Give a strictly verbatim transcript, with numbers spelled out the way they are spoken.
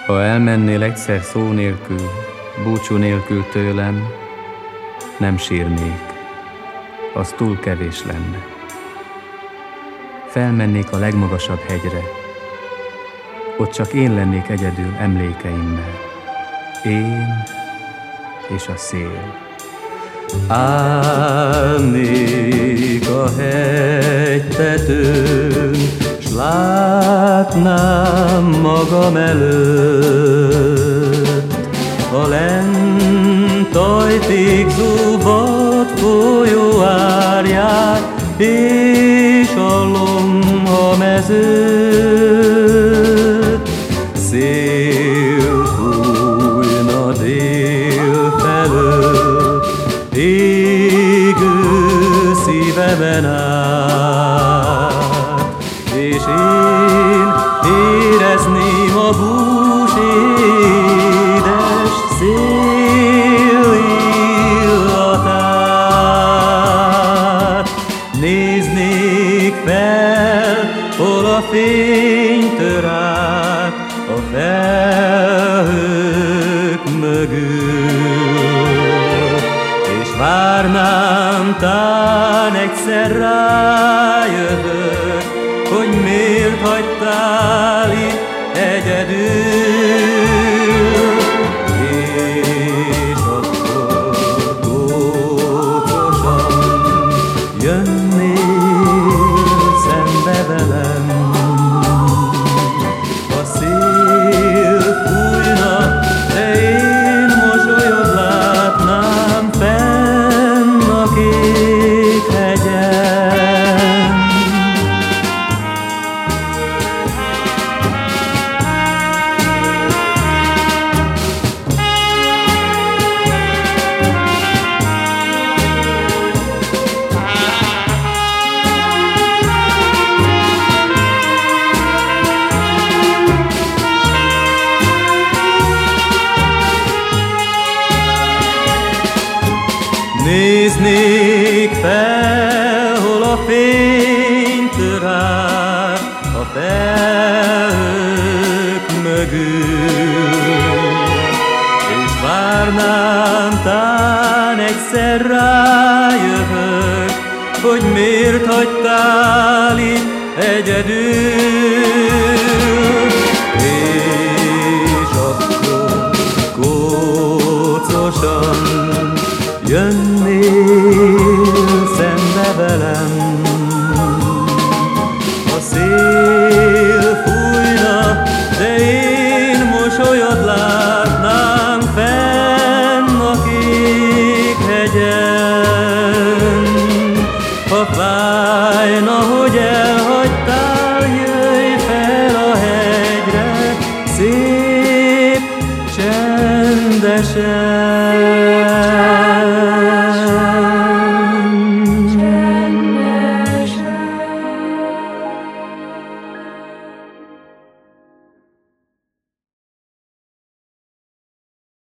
Ha elmennél egyszer szó nélkül, búcsú nélkül tőlem, nem sírnék, az túl kevés lenne. Felmennék a legmagasabb hegyre, ott csak én lennék egyedül emlékeimmel, én és a szél. Állnék a hegytetőn, s látnám magam előtt a lent ajtig zúgott folyó árját és a lomha mezőt. Szél fújna dél felől, égő szívemen át, és én érezném a bús édes szél illatát. Néznék fel, hol a fény tör át a felhők mögül, és várnám, tán egyszer rájövök, hogy miért hagytál itt egyedül. És akkor gócosan jönnél szembe velem. A szél fújna, de én mosolyod látnám fenn a kék hegyen. Néznék fel, hol a fény tör át a felhők mögül, és várnám, tán egyszer rájövök, hogy miért hagytál itt egyedül. És akkor gócosan jönnél szembe velem. A szél fújna, de én mosolyod látnám fenn a kék hegyen. Ha fájna, hogy elhagytál, jöjj fel a hegyre, szép csendesen.